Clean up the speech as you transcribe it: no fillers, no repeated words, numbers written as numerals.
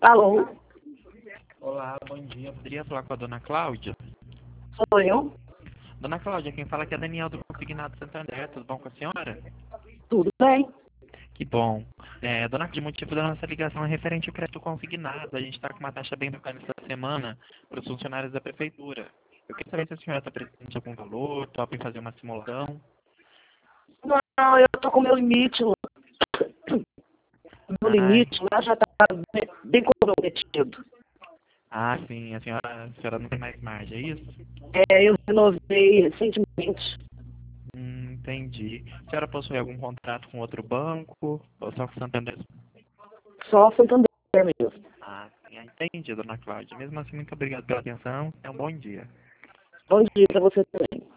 Alô, Olá, bom dia. Poderia falar com a dona Cláudia? sou eu? Dona Cláudia, quem fala aqui é Daniel do Consignado Santander. Tudo bom com a senhora? Tudo bem? Que bom. Dona Cláudia, o motivo da nossa ligação é referente ao crédito consignado. A gente está com uma taxa bem bacana essa semana para os funcionários da prefeitura. Eu queria saber se a senhora está precisando de algum valor, topa em fazer uma simulação. Não, eu tô com meu limite lá. Meu Ai, limite lá já tá bem comprometido. sim, a senhora não tem mais margem, é isso? Eu renovei recentemente. Entendi. A senhora possui algum contrato com outro banco ou só com o Santander? Só Santander mesmo. Entendi, dona Cláudia. Mesmo assim, muito obrigado pela atenção. É um bom dia. Bom dia pra você também.